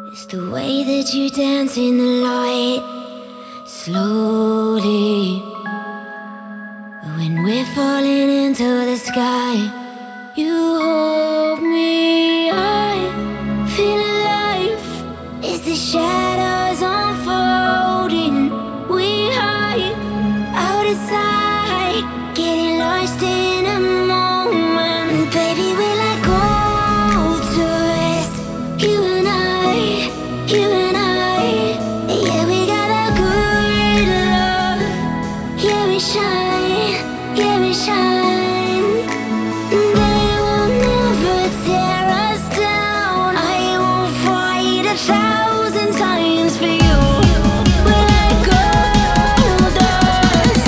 It's the way that you dance in the light, slowly. When we're falling into the sky, you hold me high. Feel alive as the shadows unfolding. We hide out of sight, getting lost in a moment. Baby, we let go to rest. You and I, you and I. Yeah, we got a good love. Yeah, we shine, yeah, we shine. They will never tear us down. I will fight 1,000 times for you. We're like gold dust.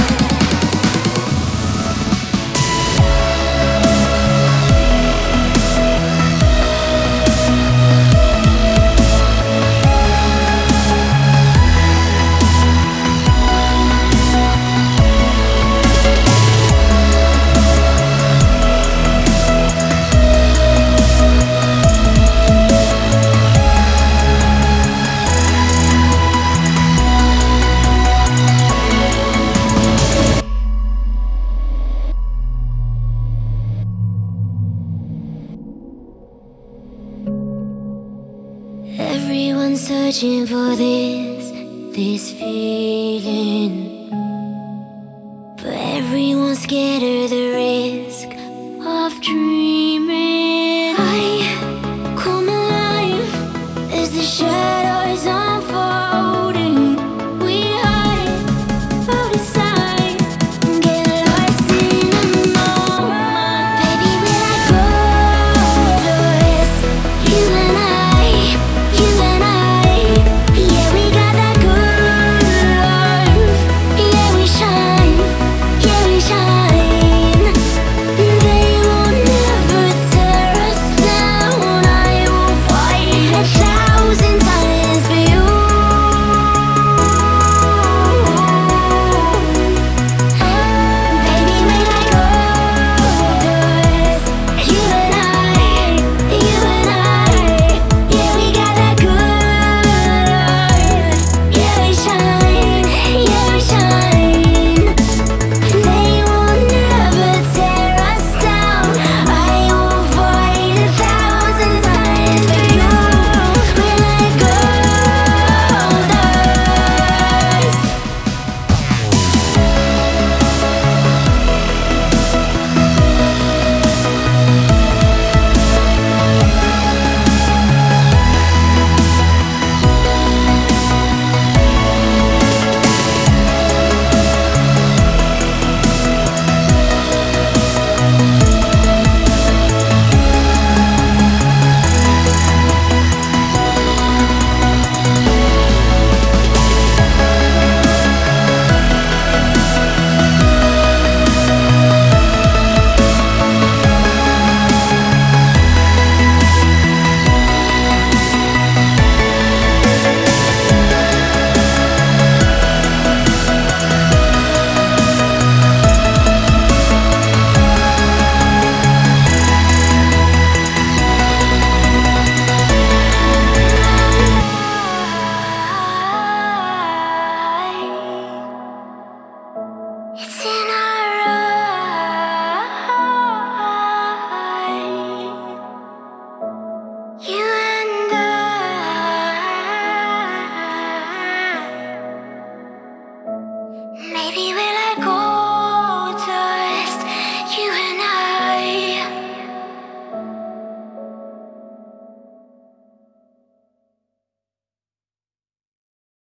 Everyone's searching for this feeling, but everyone's scared of the risk of dreaming.